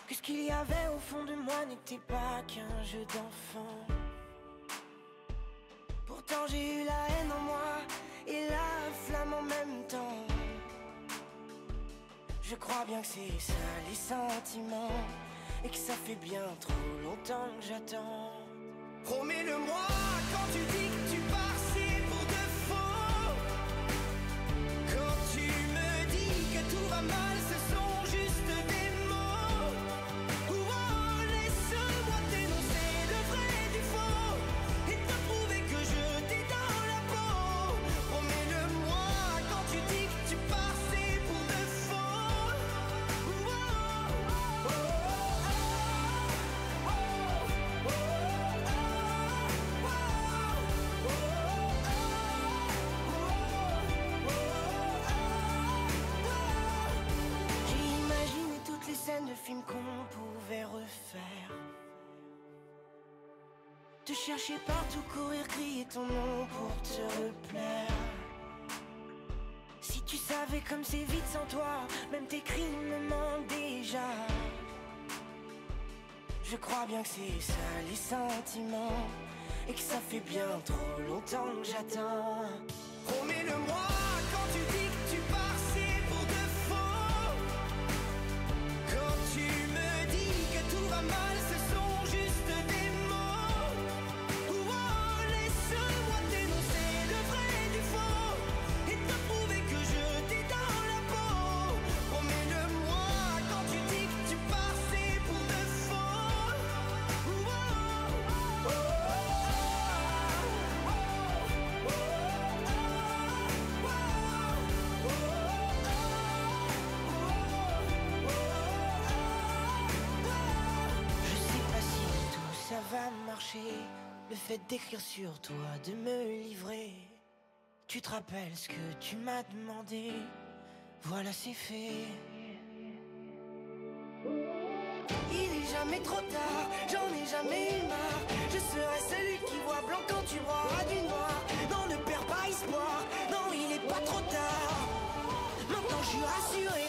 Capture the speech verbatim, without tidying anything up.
que ce qu'il y avait au fond de moi n'était pas qu'un jeu d'enfant. Pourtant j'ai eu la haine en moi et la flamme en même temps. Je crois bien que c'est ça les sentiments, et que ça fait bien trop longtemps que j'attends. Promets-le-moi quand tu dis que tu pars, c'est pour de faux. Quand tu me dis que tout va mal, ce sont juste des mots. Oh, oh, laisse-moi dénoncer le vrai du faux et te prouver que je t'ai dans la peau. Promets-le-moi quand tu dis que tu pars, c'est pour de faux. Oh, oh, oh, oh, oh, oh, oh, les scènes de films qu'on pouvait refaire. Te chercher partout, courir, crier ton nom pour te replaire. Si tu savais comme c'est vite sans toi, même tes cris me manquent déjà. Je crois bien que c'est ça les sentiments, et que ça fait bien trop longtemps que j'attends. Promets-le-moi quand tu dis que tu pars, c'est pour de faux. Quand tu me dis que tout va mal, ce sont juste des mots. Oh, oh, laisse-moi dénoncer le vrai du faux et te prouver que je t'ai dans la peau. Promets-le-moi quand tu dis que tu pars, c'est pour de faux. Oh, oh, oh, oh, oh, oh, ça va marcher, le fait d'écrire sur toi, de me livrer. Tu te rappelles ce que tu m'as demandé, voilà c'est fait. Il est jamais trop tard, j'en ai jamais eu marre. Je serai celui qui voit blanc quand tu broieras du noir. Non, ne perds pas espoir, non il est pas trop tard. Maintenant je suis rassuré,